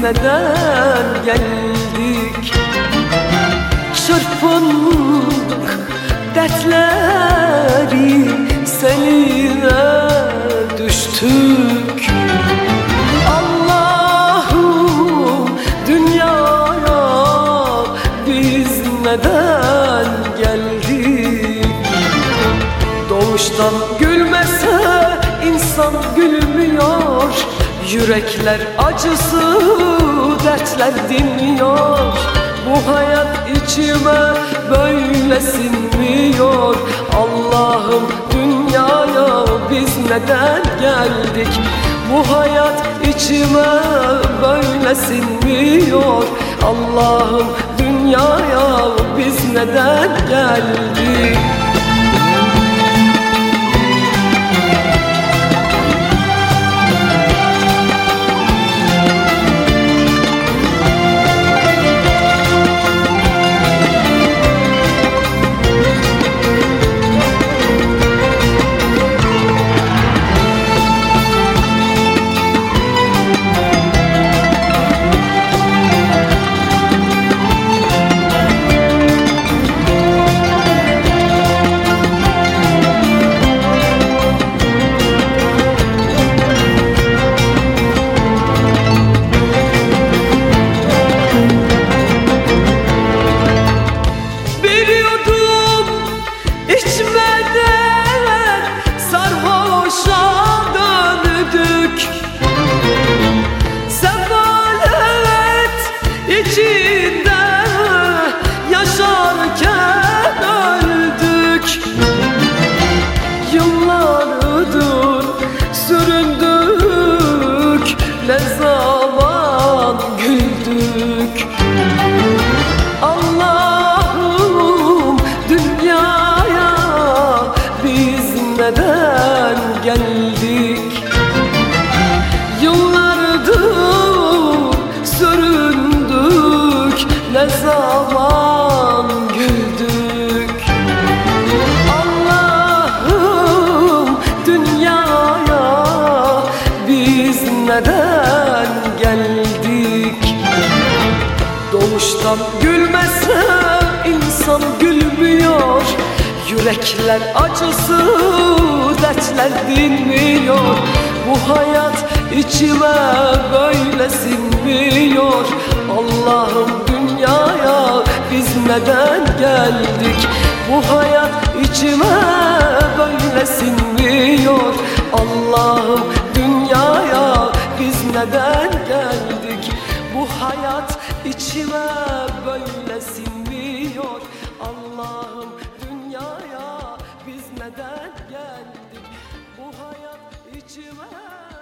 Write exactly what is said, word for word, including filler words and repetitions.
neden geldik? Çırpındık dertleri seninle düştük. Allah'ım dünyaya biz neden geldik? Doğuştan gülmese insan gülmüyor, yürekler acısı dertler dinmiyor. Bu hayat içime böyle sinmiyor. Allah'ım dünyaya biz neden geldik? Bu hayat içime böyle sinmiyor. Allah'ım dünyaya biz neden geldik? Ne zaman güldük? Allah'ım dünyaya biz neden geldik? Yıllardır süründük, ne zaman güldük? Allah'ım dünyaya biz neden geldik? Doğuştan gülmese insan gülmüyor, yürekler acısı dertler dinmiyor. Bu hayat içime böyle sinmiyor. Allah'ım dünyaya biz neden geldik? Bu hayat içime böyle sinmiyor. Allah'ım dünyaya biz neden geldik? Bu hayat içime böyle sinmiyor. Allah'ım dünyaya biz neden geldik? Bu hayat içime